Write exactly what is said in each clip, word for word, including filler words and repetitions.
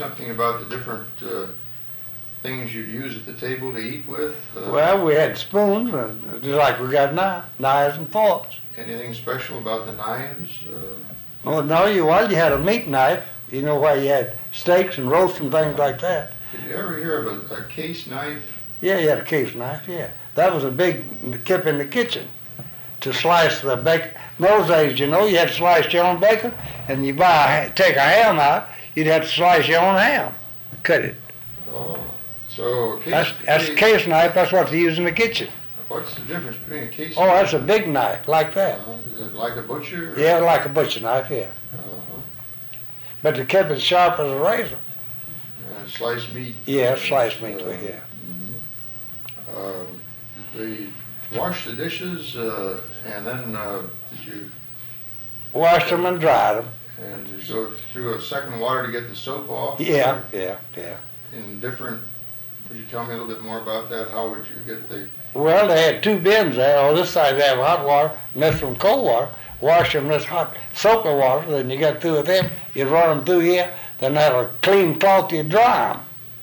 something about the different uh, things you'd use at the table to eat with? Uh, Well, we had spoons, uh, just like we got now, knives and forks. Anything special about the knives? Uh, Oh, no, you, well, you had a meat knife, you know, where you had steaks and roasts and things like that. did you ever hear of a, a case knife? Yeah, you had a case knife, yeah. That was a big kip in the kitchen to slice the bacon. In those days, you know, you had to slice your own bacon, and you buy, a, take a ham out, you'd have to slice your own ham, cut it. Oh, so a case, That's, that's a case knife, that's what they use in the kitchen. What's the difference between a case Oh, knife? that's a big knife, like that. Uh, is it like a butcher? Or? Yeah, like a butcher knife, yeah. Uh-huh. But they kept it sharp as a razor. And sliced meat. Yeah, sliced meat, Uh, yeah. mhm. Uh, they wash the dishes, uh, and then uh, did you Washed them and dried them. and did you go through a second water to get the soap off? Yeah, yeah, yeah. In different. Would you tell me a little bit more about that? How would you get the? Well, they had two bins there. On this side they have hot water, and this one cold water. Wash them in this hot soapy water. Then you get through with them, you run them through here. Then have a clean cloth, you dry them.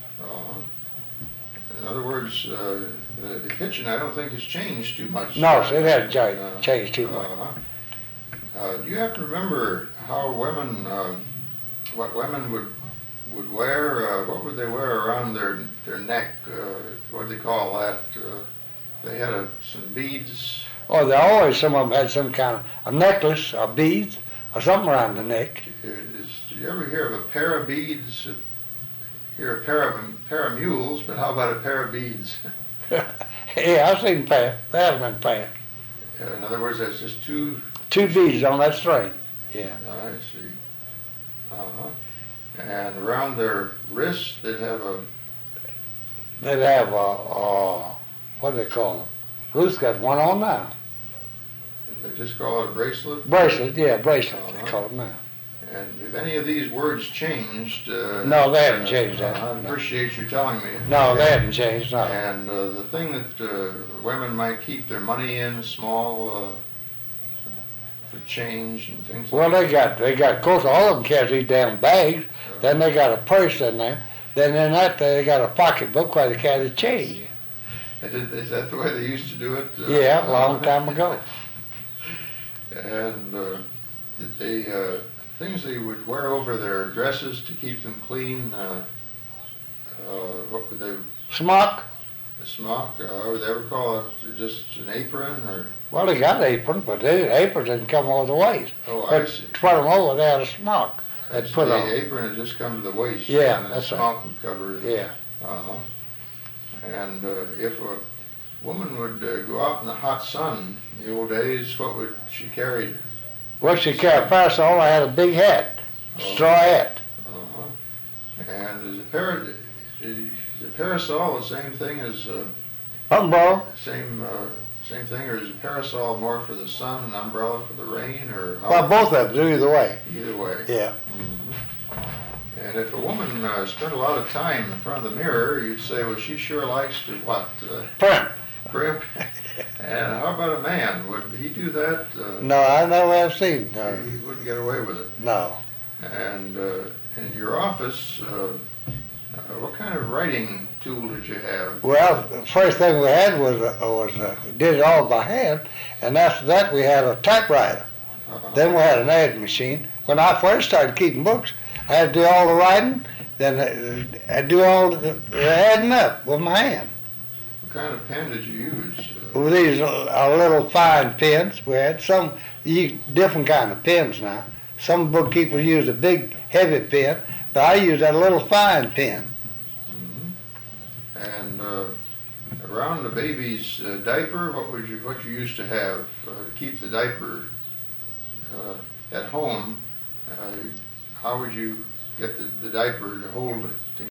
Uh, in other words, uh, the, the kitchen I don't think has changed too much. No, so it hasn't Uh, changed, changed too much. Uh, uh, do you have to remember how women, uh, what women would would wear? Uh, what would they wear around their their neck? Uh, what do they call that? Uh, they had a, some beads. Oh, they always, some of them had some kind of a necklace or beads or something around the neck. Is, did you ever hear of a pair of beads? Uh, hear a pair of a pair of mules, but how about a pair of beads? Yeah, I've seen pair. They haven't been pair. Uh, in other words, that's just two. Two beads on that string. Yeah. I see. Uh-huh. And around their wrists, they'd have a. They'd have a, a what do they call them? Ruth's got one on now. They just call it a bracelet. Bracelet, yeah, bracelet. Uh-huh. They call it now. And if any of these words changed. Uh, No, they haven't uh, changed that. I appreciate you telling me. No, they haven't changed. No. And uh, the thing that uh, women might keep their money in, small, uh, for change and things. Well, like they got, they got, of course, all of them carry these damn bags. Then they got a purse in there. Then in that, they got a pocketbook where they carry the change. that. Is, is that the way they used to do it? Uh, Yeah, a long time ago. And uh, did they uh, things they would wear over their dresses to keep them clean. Uh, uh, what would they? Smock? A smock? Uh, would they ever call it just an apron or? Well, they got an apron, but the apron didn't come all the waist. Oh, I But see. to put them over, they had a smock. I They'd see. put the on. apron had just come to the waist. Yeah, and the that's right. smock would cover it. Yeah. Uh-huh. And uh, if a woman would uh, go out in the hot sun in the old days, what would she carry? Well, she carried a parasol. I had a big hat, Oh. straw hat. Uh-huh. And is a, para- is a parasol the same thing as uh, Umbrella. same uh, same thing, or is a parasol more for the sun, and umbrella for the rain, or how- Well, both of them do either way. either way? Yeah. Mm-hmm. And if a woman uh, spent a lot of time in front of the mirror, you'd say, well, she sure likes to what? Uh, Primp. primp. And how about a man? Would he do that? Uh, No, I never have seen. No. He wouldn't get away with it. No. And uh, in your office, uh, uh, what kind of writing tool did you have? Well, the first thing we had was uh, was uh, did it all by hand, and after that we had a typewriter. Uh-huh. Then we had an adding machine. When I first started keeping books, I had to do all the writing, then uh, I'd do all the, the adding up with my hand. What kind of pen did you use? Uh, With these uh, little fine pens, we had some you, different kind of pens now. Some bookkeepers use a big, heavy pen, but I use that little fine pen. mhm. And uh, around the baby's uh, diaper, what would you what you used to have uh, to keep the diaper uh, at home? Uh, how would you get the, the diaper to hold